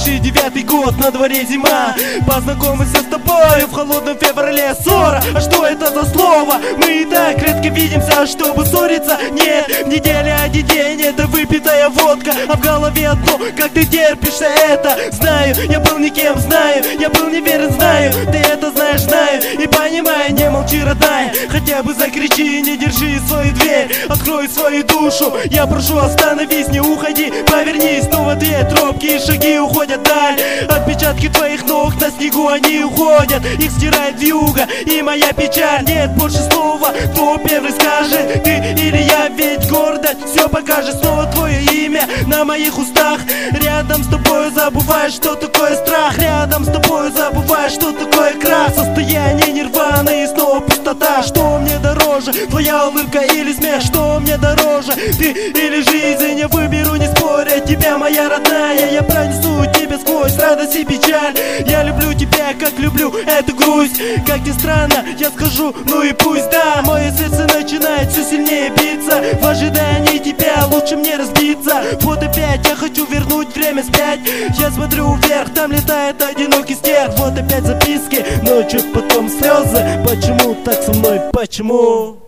2009 год, на дворе зима. Познакомился с тобой в холодном феврале. Ссора, а что это за слово? Мы и так редко видимся, чтобы ссориться. Нет, неделя один день, это выпитая водка. А в голове одно, как ты терпишь это. Знаю, я был никем, знаю, я был неверен, знаю. Ты это знаешь, знаю, и понимаю, не молчи, родная. Хотя бы закричи, не держи свою дверь. Открой свою душу, я прошу, остановись, не уходи. Повернись, снова ответ, робкие шаги уходят вдаль. Отпечатки твоих ног на снегу, они уходят. Их стирает вьюга, и моя печаль. Нет больше слова, кто первый скажет, ты или я, ведь гордость все покажет. Снова твое имя на моих устах. Рядом с тобой забываешь, что такое страх. Рядом с тобой забываешь, что такое крах. Состояние нирваны и снова пустота. Что мне дороже, твоя улыбка или смех? Что мне дороже, ты или жизнь? Я выберу, не споря, тебя, моя родная. Я пронесу тебя сквозь радость и печаль. Я люблю тебя, как люблю эту грусть. Как ни странно, я скажу, ну и пусть. Да, мое сердце начинает все сильнее биться. В ожидании тебя лучше мне разбиться. Вот опять я хочу вернуть время вспять. Я смотрю вверх, там летает одинокий стерв. Вот опять записки, ночью потом слезы. Почему так со мной, почему?